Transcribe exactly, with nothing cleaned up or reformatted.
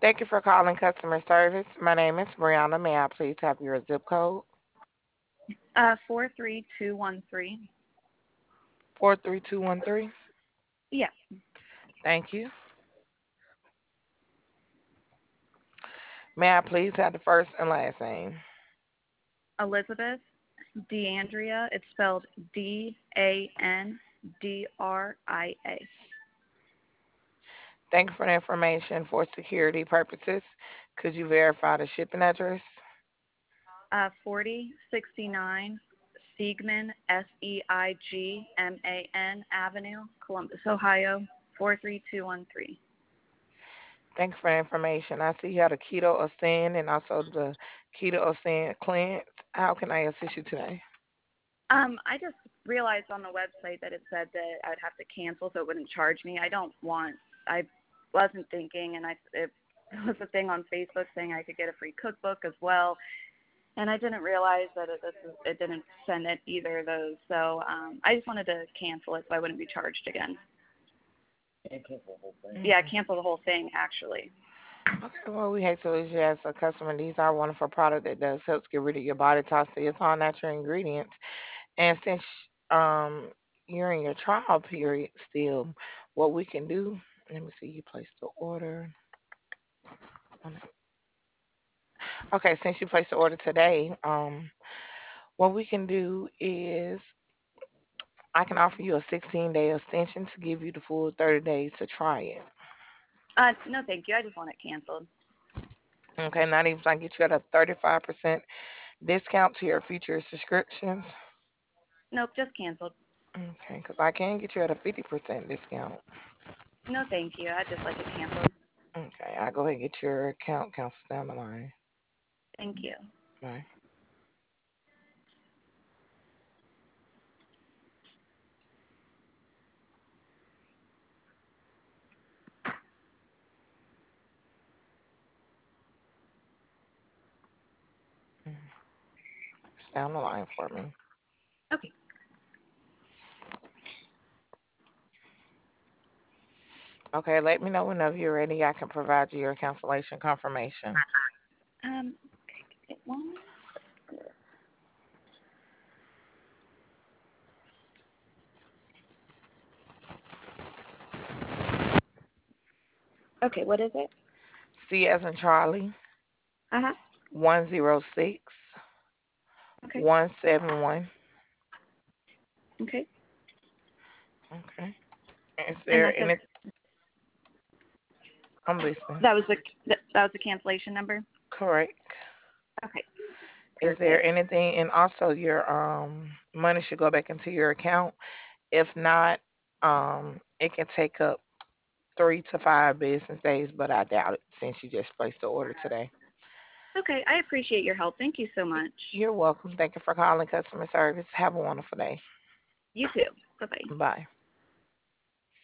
Thank you for calling customer service. My name is Brianna. May I please have your zip code? Uh, four three two one three. four three two one three. Yeah, Thank you. May I please have the first and last name? Elizabeth DeAndrea. It's spelled D A N D R I A. Thank you for the information. For security purposes, could you verify the shipping address? Uh, forty sixty-nine Siegman, S E I G M A N Avenue, Columbus, Ohio, four three two one three. Thank you for the information. I see you had a keto ascend and also the keto ascend cleanse. How can I assist you today? Um, I just realized on the website that it said that I'd have to cancel so it wouldn't charge me. I don't want, I wasn't thinking, and I, it was a thing on Facebook saying I could get a free cookbook as well. And I didn't realize that it, this is, it didn't send it either of those. So um, I just wanted to cancel it so I wouldn't be charged again. Yeah, Mhm. cancel the whole thing, actually. Okay, well, we hate to lose you as a customer. These are wonderful product that does helps get rid of your body toxins. It's all natural ingredients. And since um you're in your trial period still, what we can do, let me see, you placed the order. Okay, since you placed the order today, um, what we can do is I can offer you a sixteen day extension to give you the full thirty days to try it. Uh, no, thank you. I just want it canceled. Okay, not even I get you at a thirty-five percent discount to your future subscriptions. Nope, just canceled. Okay, because I can get you at a fifty percent discount. No, thank you. I'd just like it canceled. Okay, I'll go ahead and get your account counts down the line. Thank you. Bye. Mm, it's down the line for me. Okay. Okay, let me know whenever you're ready. I can provide you your cancellation confirmation. Um, it won't. Okay, what is it? C as in Charlie, Uh huh. one zero six Okay. one seven one. Okay. Okay. Is And there that's a any? I'm listening. that was the that was the cancellation number. Correct. Okay. Is there Perfect. anything? And also, your um money should go back into your account. If not, um, it can take up three to five business days, but I doubt it since you just placed the order today. Okay, I appreciate your help. Thank you so much. You're welcome. Thank you for calling customer service. Have a wonderful day. You too. Bye bye. Bye.